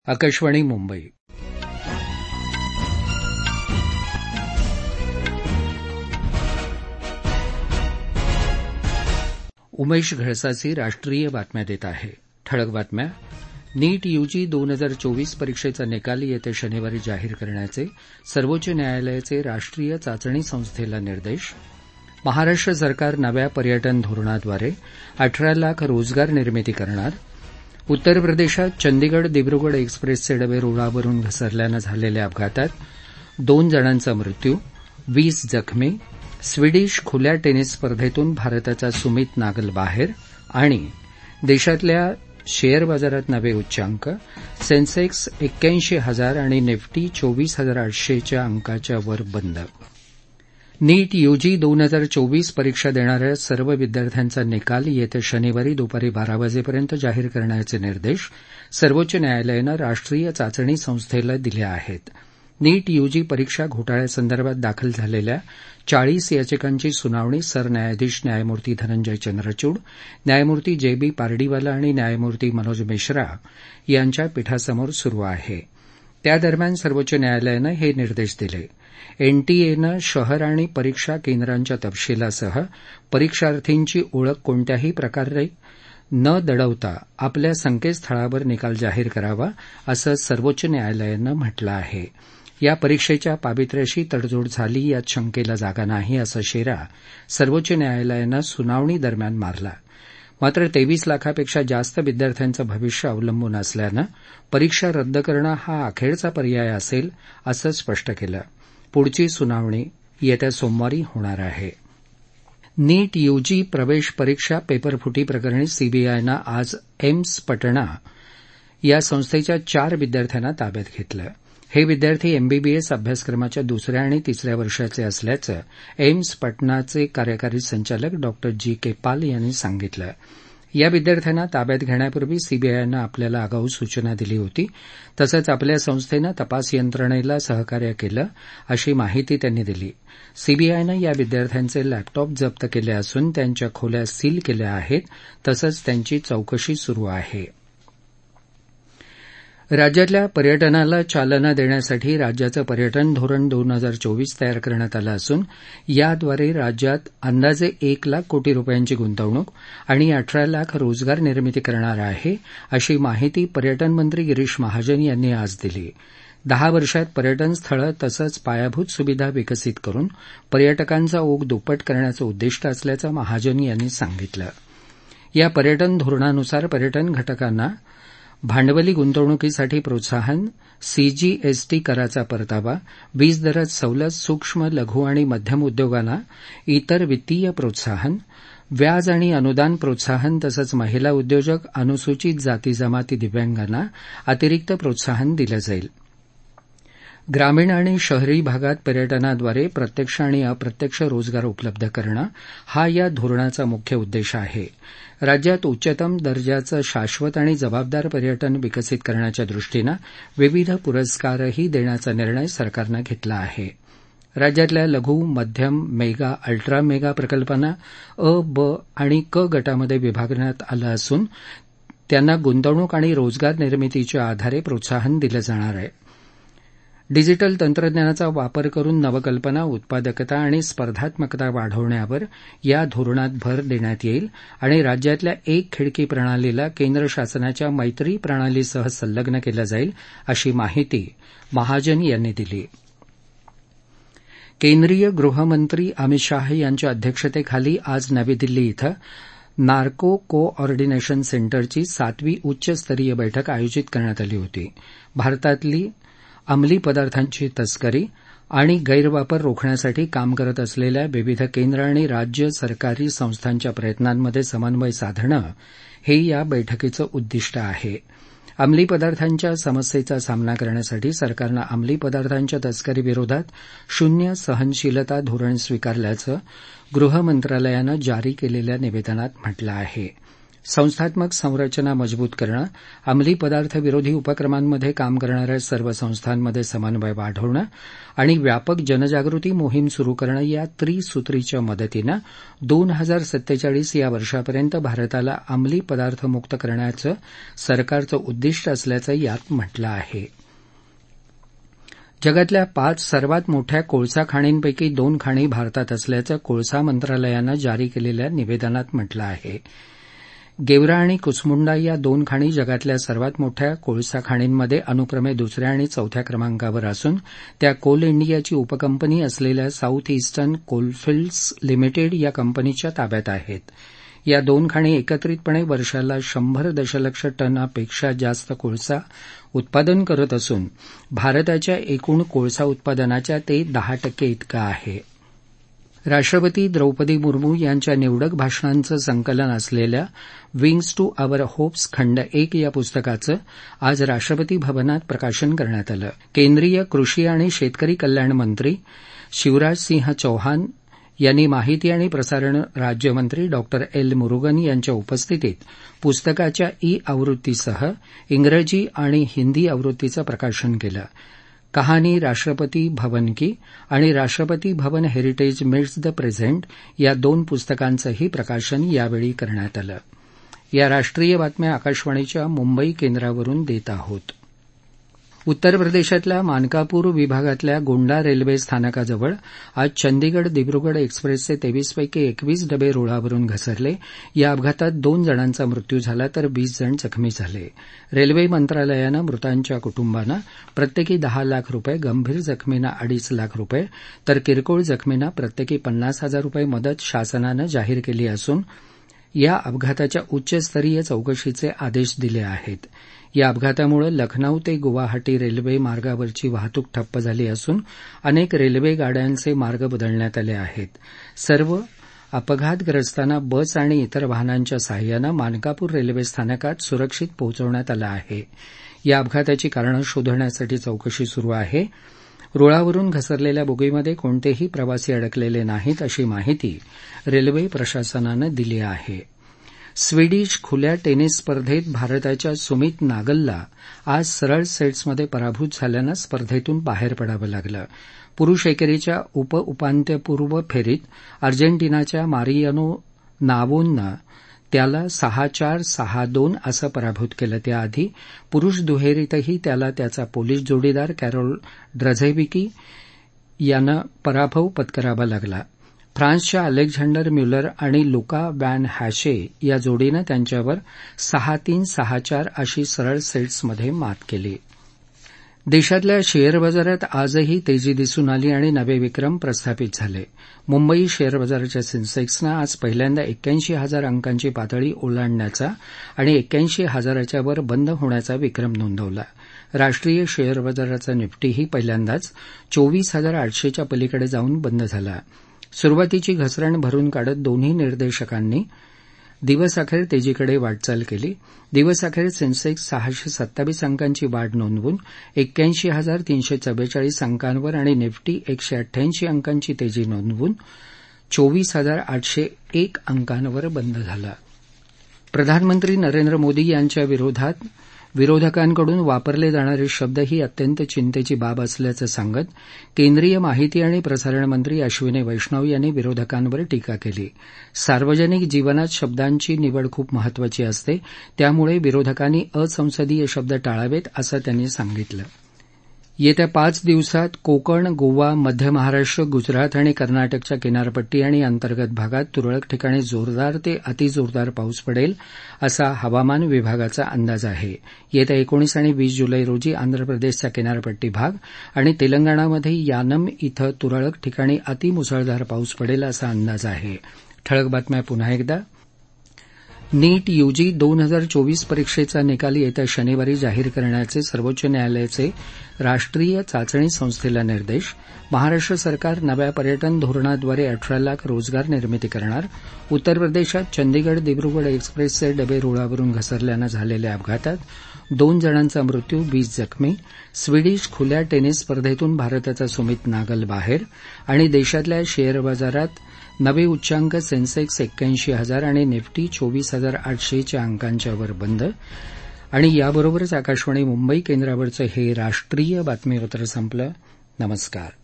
आकाशवाणी मुंबई. उमेश घळसाची राष्ट्रीय बातम्या देत आहे. ठळक बातम्या. नीट यूजी 2024 परीक्षेचा निकाल येत्या शनिवारी जाहीर करण्याचे सर्वोच्च न्यायालयाचे राष्ट्रीय चाचणी संस्थेला निर्देश. महाराष्ट्र सरकार नव्या पर्यटन धोरणाद्वारे 18 लाख रोजगार निर्मिती करणार. उत्तर प्रदेशात चंदीगड दिब्रुगड एक्सप्रेसचे डबे रुळावरून घसरल्यानं झालेल्या अपघातात 2 जणांचा मृत्यू, 20 जखमी. स्वीडिश खुल्या टेनिस स्पर्धेतून भारताचा सुमित नागल बाहेर. आणि देशातल्या शेअर बाजारात नवे उच्चांक. सेन्सेक्स 81,000 आणि निफ्टी 24,800 अंकाच्या वर बंद. नीट यूजी 2024 परीक्षा देणाऱ्या सर्व विद्यार्थ्यांचा निकाल येत्या शनिवारी दुपारी 12 वाजेपर्यंत जाहीर करण्याचे निर्देश सर्वोच्च न्यायालयानं राष्ट्रीय चाचणी संस्थेला दिले आहेत. नीट यूजी परीक्षा घोटाळ्यासंदर्भात दाखल झालेल्या 40 याचिकांची सुनावणी सरन्यायाधीश न्यायमूर्ती धनंजय चंद्रचूड, न्यायमूर्ती जे.बी. पार्डीवाला आणि न्यायमूर्ती मनोज मिश्रा यांच्या पीठासमोर सुरू आहे. त्यादरम्यान सर्वोच्च न्यायालयानं हे निर्देश दिले. एनटीएनं शहर आणि परीक्षा केंद्रांच्या तपशिलासह परीक्षार्थींची ओळख कोणत्याही प्रकारे न दडवता आपल्या संकेतस्थळावर निकाल जाहीर करावा, असं सर्वोच्च न्यायालयानं म्हटलं आहे. या परीक्षेच्या पावित्र्याशी तडजोड झाली यात शंकेला जागा नाही, असा शेरा सर्वोच्च न्यायालयानं सुनावणी दरम्यान मारला. मात्र 23 लाखापेक्षा जास्त विद्यार्थ्यांचं भविष्य अवलंबून असल्यानं परीक्षा रद्द करणं हा अखेरचा पर्याय असेल, असं स्पष्ट केलं. पुढची सुनावणी येत्या सोमवारी होणार आहे. नीट यूजी प्रवेश परीक्षा पेपरफुटी प्रकरणी सीबीआयनं आज एम्स पटणा या संस्थेच्या 4 विद्यार्थ्यांना ताब्यात घेतलं. हे विद्यार्थी एमबीबीएस अभ्यासक्रमाच्या 2ऱ्या आणि 3ऱ्या वर्षाचे असल्याचं एम्स पटनाचे कार्यकारी संचालक डॉ. जी के पाल यांनी सांगितलं. या विद्यार्थ्यांना ताब्यात घेण्यापूर्वी सीबीआयनं आपल्याला आगाऊ सूचना दिली होती. तसंच आपल्या संस्थेनं तपास यंत्रणेला सहकार्य केलं, अशी माहिती त्यांनी दिली. सीबीआयनं या विद्यार्थ्यांचे लॅपटॉप जप्त केले असून त्यांच्या खोल्या सील केल्या आहेत. तसंच त्यांची चौकशी सुरू आहे. राज्यातल्या पर्यटनाला चालना देण्यासाठी राज्याचं पर्यटन धोरण 2024 तयार करण्यात आलं असून याद्वारे राज्यात अंदाजे 1 लाख कोटी रुपयांची गुंतवणूक आणि 18 लाख रोजगार निर्मिती करणार आहे, अशी माहिती पर्यटन मंत्री गिरीश महाजन यांनी आज दिली. 10 वर्षात पर्यटन स्थळं तसंच पायाभूत सुविधा विकसित करून पर्यटकांचा ओघ दुप्पट करण्याचं उद्दिष्ट असल्याचं महाजन यांनी सांगितलं. या पर्यटन धोरणानुसार पर्यटन घटकांना भांडवली गुंतवणुकीसाठी प्रोत्साहन, सीजीएसटी कराचा परतावा, वीज दरात सवलत, सूक्ष्म लघु आणि मध्यम उद्योगांना इतर वित्तीय प्रोत्साहन, व्याज आणि अनुदान प्रोत्साहन तसंच महिला उद्योजक, अनुसूचित जाती जमाती, दिव्यांगांना अतिरिक्त प्रोत्साहन दिलं जाईल. ग्रामीण आणि शहरी भागात पर्यटनाद्वारे प्रत्यक्ष आणि अप्रत्यक्ष रोजगार उपलब्ध करणं हा या धोरणाचा मुख्य उद्देश आहे. राज्यात उच्चतम दर्जाचं शाश्वत आणि जबाबदार पर्यटन विकसित करण्याच्या दृष्टीनं विविध पुरस्कारही देण्याचा निर्णय सरकारनं घेतला आहे. राज्यातल्या लघु, मध्यम, मेगा, अल्ट्रा मेगा प्रकल्पांना अ, ब आणि क गटामध्ये विभागण्यात आलं असून त्यांना गुंतवणूक आणि रोजगार निर्मितीच्या आधारे प्रोत्साहन दिलं जाणार आहे. डिजिटल तंत्रज्ञानाचा वापर करून नवकल्पना, उत्पादकता आणि स्पर्धात्मकता वाढवण्यावर या धोरणात भर देण्यात येईल आणि राज्यातल्या एक खिडकी प्रणालीला केंद्र शासनाच्या मैत्री प्रणालीसह संलग्न केलं जाईल, अशी माहिती महाजन यांनी दिली. केंद्रीय गृहमंत्री अमित शाह यांच्या अध्यक्षतेखाली आज नवी दिल्ली इथं नार्को कोऑर्डिनेशन सेंटरची 7वी उच्चस्तरीय बैठक आयोजित करण्यात आली होती. भारतातली अंमली पदार्थांची तस्करी आणि गैरवापर रोखण्यासाठी काम करत असलेल्या विविध केंद्र आणि राज्य सरकारी संस्थांच्या प्रयत्नांमध्ये समन्वय साधणं हे या बैठकीचं उद्दिष्ट आहे. अंमली पदार्थांच्या समस्येचा सामना करण्यासाठी सरकारनं अंमली पदार्थांच्या तस्करीविरोधात शून्य सहनशीलता धोरण स्वीकारल्याचं गृह मंत्रालयानं जारी केलेल्या निवेदनात म्हटलं आहे. संस्थात्मक संरचना मजबूत करणं, अंमली पदार्थ विरोधी उपक्रमांमध्ये काम करणाऱ्या सर्व संस्थांमध्ये समन्वय वाढवणं आणि व्यापक जनजागृती मोहीम सुरू करणं या त्रिसूत्रीच्या मदतीनं 2047 या वर्षापर्यंत भारताला अंमली पदार्थ मुक्त करण्याचं सरकारचं उद्दिष्ट असल्याचं यात म्हटलं आहे. जगातल्या 5 सर्वात मोठ्या कोळसा खाणींपैकी 2 खाणी भारतात असल्याचं कोळसा मंत्रालयानं जारी केलेल्या निवेदनात म्हटलं आहे. गेवरा आणि कुसमुंडा या 2 खाणी जगातल्या सर्वात मोठ्या कोळसा खाणींमध्ये अनुक्रमे दुसऱ्या आणि चौथ्या क्रमांकावर असून त्या कोल इंडियाची उपकंपनी असलेल्या साऊथ ईस्टर्न कोलफिल्ड्स लिमिटेड या कंपनीच्या ताब्यात आहेत. या 2 खाणी एकत्रितपणे वर्षाला 100 दशलक्ष टनापेक्षा जास्त कोळसा उत्पादन करत असून भारताच्या एकूण कोळसा उत्पादनाच्या ते 10% इतकं आहे. राष्ट्रपती द्रौपदी मुर्मू यांच्या निवडक भाषणांचं संकलन असलेल्या विंग्स टू अवर होप्स खंड 1 या पुस्तकाचं आज राष्ट्रपती भवनात प्रकाशन करण्यात आलं. केंद्रीय कृषी आणि शेतकरी कल्याण मंत्री शिवराज सिंह चौहान यांनी माहिती आणि प्रसारण राज्यमंत्री डॉ एल मुरुगन यांच्या उपस्थितीत पुस्तकाच्या आवृत्तीसह इंग्रजी आणि हिंदी आवृत्तीचं प्रकाशन केलं. कहानी राष्ट्रपती भवन की आणि Rashtrapati Bhavan heritage meets the present या 2 पुस्तकांचंही प्रकाशन यावेळी करण्यात आलं. या राष्ट्रीय बातम्या आकाशवाणीच्या मुंबई केंद्रावरून देत आहोत. उत्तर प्रदेशातल्या मानकापूर विभागातल्या गोंडा रेल्वे स्थानकाजवळ आज चंदीगड दिब्रुगड एक्सप्रेसचे 23 पैकी 21 डबे रुळावरून घसरले. या अपघातात 2 जणांचा मृत्यू झाला तर 20 जण जखमी झाले. रेल्वे मंत्रालयानं मृतांच्या कुटुंबांना प्रत्येकी 10 लाख रुपये, गंभीर जखमींना 2.5 लाख रुपये तर किरकोळ जखमींना प्रत्येकी 50,000 रुपये मदत शासनानं जाहीर केली असून या अपघाताच्या उच्चस्तरीय चौकशीचे आदेश दिले आहेत. या अपघातामुळे लखनौ ते गुवाहाटी रेल्वे मार्गावरची वाहतूक ठप्प झाली असून अनेक रेल्वे गाड्यांचे मार्ग बदलण्यात आले आहेत. सर्व अपघातग्रस्तांना बस आणि इतर वाहनांच्या सहाय्यानं मानकापूर रेल्वे स्थानकात सुरक्षित पोहोचवण्यात आलं आहे. या अपघाताची कारणं शोधण्यासाठी चौकशी सुरू आहे. रुळावरून घसरलेल्या बोगीमध्ये कोणतेही प्रवासी अडकलेले नाहीत अशी माहिती रेल्वे प्रशासनानं दिली आहे. स्वीडिश खुल्या टेनिस स्पर्धेत भारताच्या सुमित नागलला आज सरळ सेट्समध्ये पराभूत झाल्यानं स्पर्धेतून बाहेर पडावं लागलं. पुरुष एकेरीच्या उपांत्यपूर्व फेरीत अर्जेंटिनाच्या मारियानो नावोनं त्याला 6-4, 6-2 असं पराभूत केलं. त्याआधी पुरुष दुहेरीतही त्याला त्याचा पोलिश जोडीदार कॅरोल ड्रझेविकी यानं पराभव पत्करावा लागला. फ्रान्सच्या अलेक्झांडर म्युलर आणि लुका वॅन हॅशे या जोडीनं त्यांच्यावर 6-3, 6-4 अशी सरळ सेट्समध्ये मात केली. देशातल्या शेअर बाजारात आजही तेजी दिसून आली आणि नवे विक्रम प्रस्थापित झाले. मुंबई शेअर बाजाराच्या सेन्सेक्सनं आज पहिल्यांदा 81,000 अंकांची पातळी ओलांडण्याचा आणि 81,000च्या वर बंद होण्याचा विक्रम नोंदवला. राष्ट्रीय शेअर बाजाराचा निफ्टीही पहिल्यांदाच 24,800च्या पलीकडे जाऊन बंद झाला. सुरुवातीची घसरण भरून काढत दोन्ही निर्देशकांनी दिवसअखेर तेजीकडे वाटचाल केली. दिवसअखेर सेन्सेक्स 627 अंकांची वाढ नोंदवून 81,344 अंकांवर आणि निफ्टी 188 अंकांची तेजी नोंदवून 24,801 अंकांवर बंद झाला. प्रधानमंत्री नरेंद्र मोदी यांच्या विरोधात विरोधकांकडून वापरले जाणारे शब्द ही अत्यंत चिंतेची बाब असल्याचं सांगत केंद्रीय माहिती आणि प्रसारण मंत्री अश्विनी वैष्णव यांनी विरोधकांवर टीका केली. सार्वजनिक जीवनात शब्दांची निवड खूप महत्वाची असते, त्यामुळे विरोधकांनी असंसदीय शब्द टाळावेत असं त्यांनी सांगितलं. येत्या 5 दिवसात कोकण, गोवा, मध्य महाराष्ट्र, गुजरात आणि कर्नाटकच्या किनारपट्टी आणि अंतर्गत भागात तुरळक ठिकाणी जोरदार ते अतिजोरदार पाऊस पडेल असा हवामान विभागाचा अंदाज आहे. येत्या 19 आणि 20 जुलै रोजी आंध्र प्रदेशचा किनारपट्टी भाग आणि तेलंगणामध्ये यानम इथं तुरळक ठिकाणी अतिमुसळधार पाऊस पडेल असा अंदाज आहे. ठळक बातम्या पुन्हा एकदा. नीट यूजी 2024 परीक्षेचा निकाल येत्या शनिवारी जाहीर करण्याचे सर्वोच्च न्यायालयाचे राष्ट्रीय चाचणी संस्थेला निर्देश. महाराष्ट्र सरकार नव्या पर्यटन धोरणाद्वारे 18 लाख रोजगार निर्मिती करणार. उत्तर प्रदेशात चंदीगड दिब्रुगड एक्सप्रेसचे डबे रुळावरून घसरल्यानं झालेल्या अपघातात 2 जणांचा मृत्यू, 20 जखमी. स्वीडिश खुल्या टेनिस स्पर्धेतून भारताचा सुमित नागल बाहेर. आणि देशातल्या शेअर बाजारात नवे उच्चांक. सेन्सेक्स 81,000 आणि निफ्टी 24,800 च्या अंकांच्या वर बंद. आणि याबरोबरच आकाशवाणी मुंबई केंद्रावरचं हे राष्ट्रीय बातमीपत्र संपलं. नमस्कार.